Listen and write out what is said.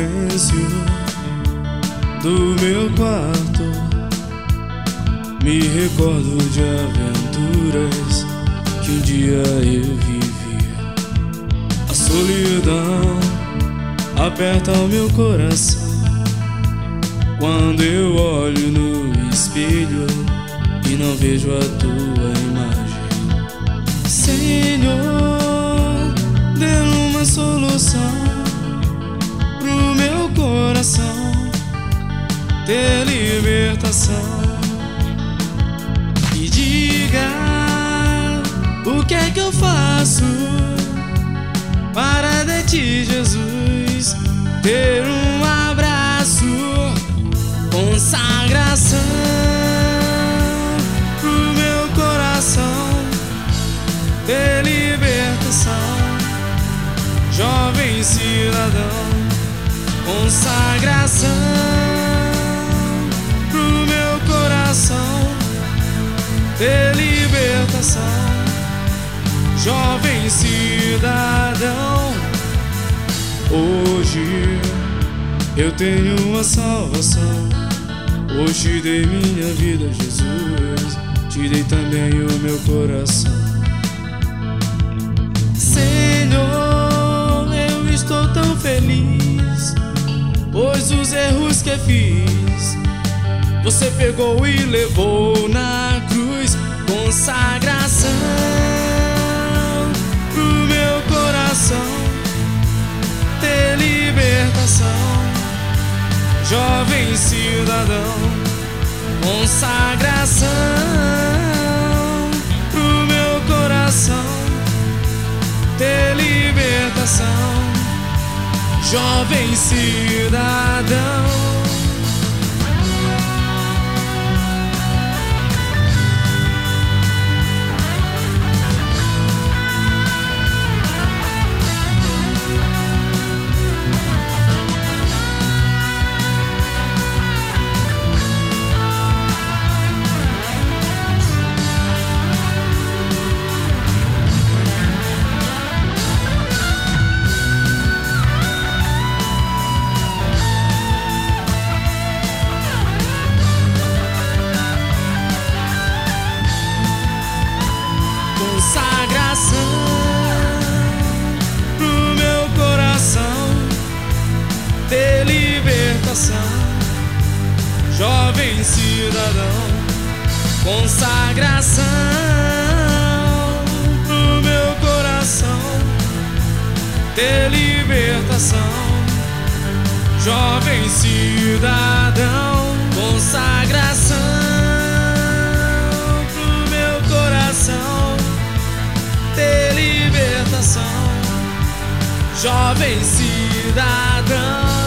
silêncio do meu quarto me recordo de aventuras que um dia eu vivi. A solidão aperta o meu coração quando eu olho no espelho e não vejo a tua imagem. Senhor, dê uma solução pro meu coração ter libertação. E diga o que é que eu faço para de ti, Jesus, ter um abraço, consagração pro meu coração ter libertação. Jovem cidadão, consagração pro meu coração ter libertação. Jovem cidadão, hoje eu tenho uma salvação. Hoje dei minha vida, Jesus, te dei também o meu coração. Senhor, eu estou tão feliz, pois os erros que fiz você pegou e levou na cruz. Consagração pro meu coração ter libertação. Jovem cidadão, consagração pro meu coração ter libertação. Jovem cidadão. Consagração pro meu coração ter libertação. Jovem cidadão, consagração pro meu coração ter libertação. Jovem cidadão, consagração pro meu coração ter libertação. Jovem cidadão.